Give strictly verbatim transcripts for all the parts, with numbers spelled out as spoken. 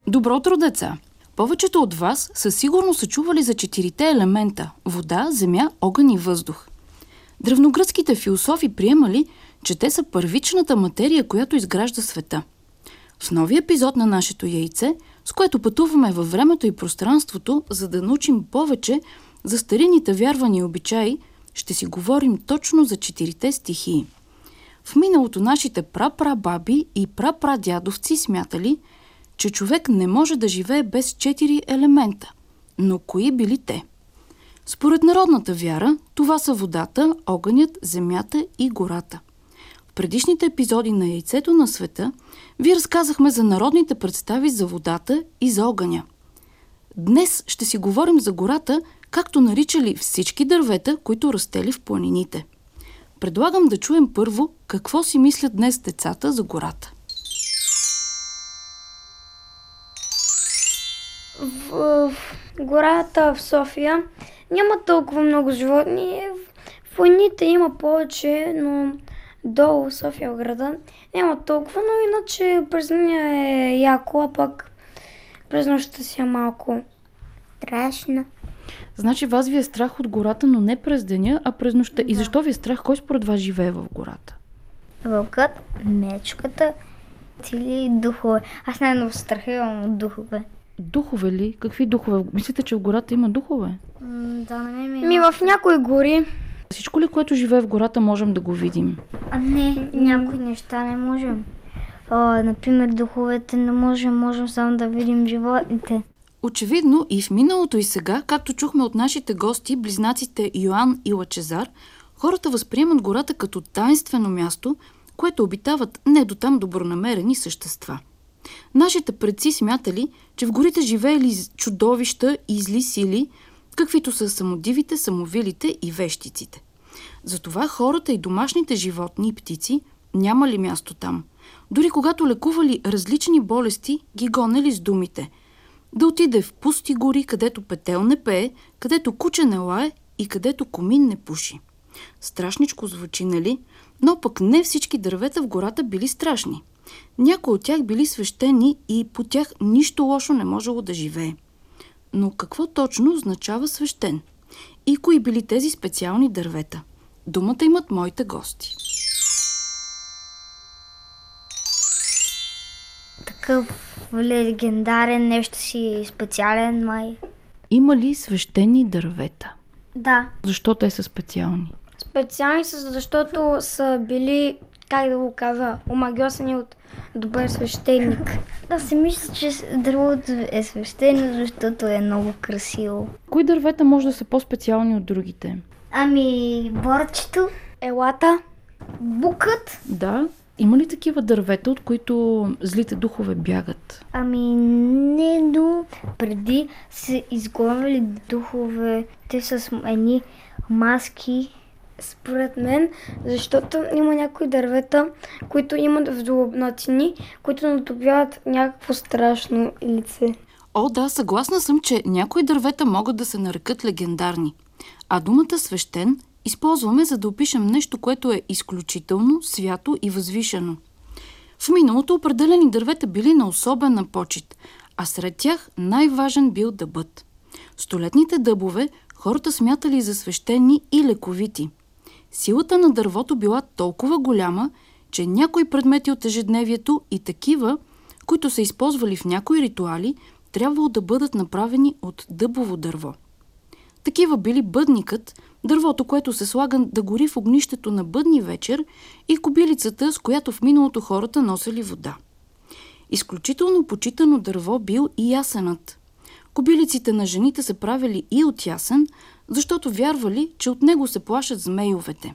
Добро утро, деца! Повечето от вас със сигурност са чували за четирите елемента – вода, земя, огън и въздух. Древногръцките философи приемали, че те са първичната материя, която изгражда света. В новия епизод на нашето яйце, с което пътуваме във времето и пространството, за да научим повече за старинните вярвания и обичаи, ще си говорим точно за четирите стихии. В миналото нашите прапрабаби и прапрадядовци смятали, че човек не може да живее без четири елемента. Но кои били те? Според народната вяра, това са водата, огънят, земята и гората. В предишните епизоди на Яйцето на света ви разказахме за народните представи за водата и за огъня. Днес ще си говорим за гората, както наричали всички дървета, които растели в планините. Предлагам да чуем първо какво си мислят днес децата за гората. В, в гората в София няма толкова много животни. В планините има повече, но долу в София в града няма толкова, но иначе през деня е яко, а пък през нощта си е малко страшно. Значи вас ви е страх от гората, но не през деня, а през нощта. Да. И защо ви е страх? Кой според вас живее в гората? Вълкът, мечката или духове. Аз най-много страх имам от духове. Духове ли? Какви духове? Мислите, че в гората има духове? М, да, не ми. Ми в някои гори. Всичко ли, което живее в гората, можем да го видим? А не, някои неща не можем. О, например, духовете не можем, можем само да видим животните. Очевидно и в миналото и сега, както чухме от нашите гости, близнаците Йоан и Лъчезар, хората възприемат гората като таинствено място, което обитават не дотам добронамерени същества. Нашите предци смятали, че в горите живеели чудовища и зли сили, каквито са самодивите, самовилите и вещиците. Затова хората и домашните животни и птици нямали място там. Дори когато лекували различни болести, ги гонели с думите: да отиде в пусти гори, където петел не пее, където куче не лае и където комин не пуши. Страшничко звучи, нали? Но пък не всички дървета в гората били страшни. Някои от тях били свещени и по тях нищо лошо не можело да живее. Но какво точно означава свещен? И кои били тези специални дървета? Думата имат моите гости. Такъв легендарен, нещо си специален май. Има ли свещени дървета? Да. Защо те са специални? Специални са, защото са били, как да го кажа, омагьосани от добър свещеник. Да, си мисля, че дървото е свещено, защото е много красиво. Кои дървета може да са по-специални от другите? Ами, борчето, Елата, букът. Да. Има ли такива дървета, от които злите духове бягат? Ами, не, но преди са изгонвали духове. Те са с едни маски. според мен, защото има някои дървета, които имат вдолбнатини, които надобяват някакво страшно лице. О, да, съгласна съм, че някои дървета могат да се нарекат легендарни. А думата свещен използваме, за да опишем нещо, което е изключително, свято и възвишено. В миналото определени дървета били на особена почит, а сред тях най-важен бил дъбът. Столетните дъбове хората смятали за свещени и лековити. Силата на дървото била толкова голяма, че някои предмети от ежедневието и такива, които са използвали в някои ритуали, трябвало да бъдат направени от дъбово дърво. Такива били бъдникът, дървото, което се слага да гори в огнището на бъдни вечер, и кобилицата, с която в миналото хората носели вода. Изключително почитано дърво бил и ясенът. Кобилиците на жените се правили и от ясен, защото вярвали, че от него се плашат змейовете.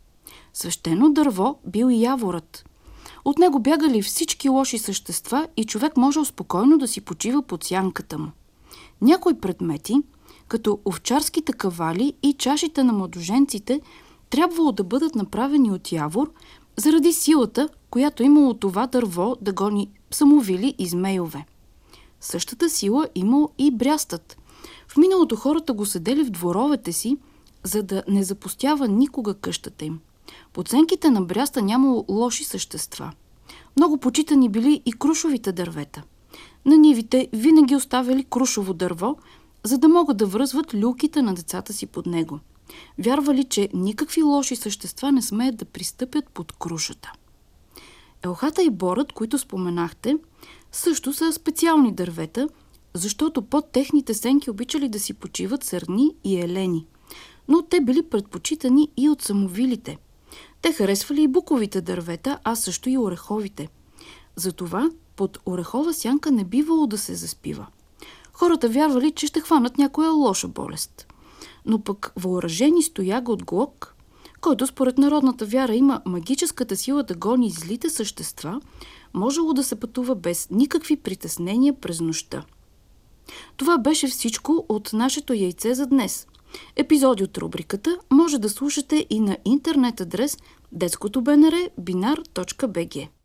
Свещено дърво бил и яворът. От него бягали всички лоши същества и човек можел спокойно да си почива под сянката му. Някои предмети, като овчарските кавали и чашите на младоженците, трябвало да бъдат направени от явор, заради силата, която имало това дърво да гони самовили и змейове. Същата сила имал и брястът. В миналото хората го седели в дворовете си, за да не запустява никога къщата им. По оценките на бряста нямало лоши същества. Много почитани били и крушовите дървета. На нивите винаги оставяли крушово дърво, за да могат да връзват люлките на децата си под него. Вярвали, че никакви лоши същества не смеят да пристъпят под крушата. Елхата и борът, които споменахте, също са специални дървета, защото под техните сенки обичали да си почиват сърни и елени. Но те били предпочитани и от самовилите. Те харесвали и буковите дървета, а също и ореховите. Затова под орехова сянка не бивало да се заспива. Хората вярвали, че ще хванат някоя лоша болест. Но пък въоръжени стояга от глок, който според народната вяра има магическата сила да гони злите същества, можело да се пътува без никакви притеснения през нощта. Това беше всичко от нашето яйце за днес. Епизоди от рубриката може да слушате и на интернет адрес детското бнр бинар точка бг.